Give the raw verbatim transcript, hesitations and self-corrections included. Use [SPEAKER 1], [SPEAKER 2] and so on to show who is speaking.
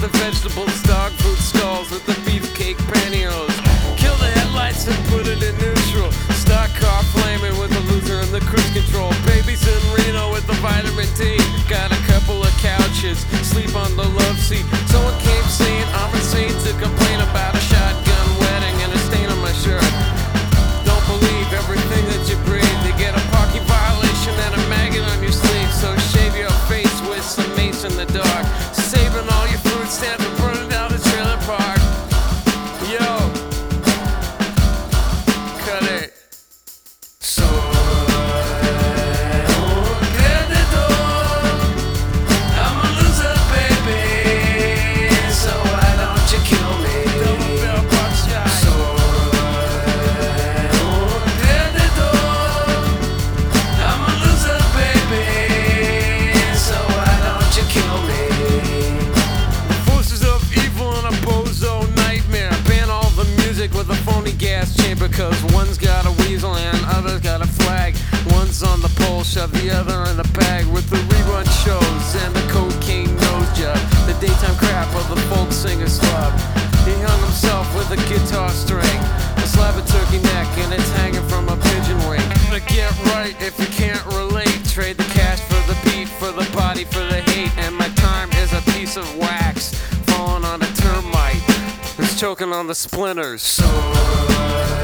[SPEAKER 1] the vegetables, dog food stalls with the beefcake pantyhose. Kill the headlights and put it in neutral. Stock car flaming with the loser and the cruise control. Babies in Reno with the vitamin D. Got a couple of couches, sleep on the love seat. Someone came saying I'm insane to complain about a shotgun wedding and a stain on my shirt. Don't believe everything that you breathe. You get a parking violation and a maggot on your sleeve. So shave your face with some mace in the dark. Saving all your food stamps and burning down the trailer park. Yo, cut it. So with a phony gas chamber, cause one's got a weasel and other's got a flag. One's on the pole, shove the other in the bag. With the rerun shows and the cocaine nose job, the daytime crap of the folk singer slob. He hung himself with a guitar string, a slab of turkey neck, and it's hanging from a pigeon wing. But get right if you can't relate. Trade the cash for the beat, for the body, for the hate. And my time is a piece of wax falling on a termite. Choking on the splinters. So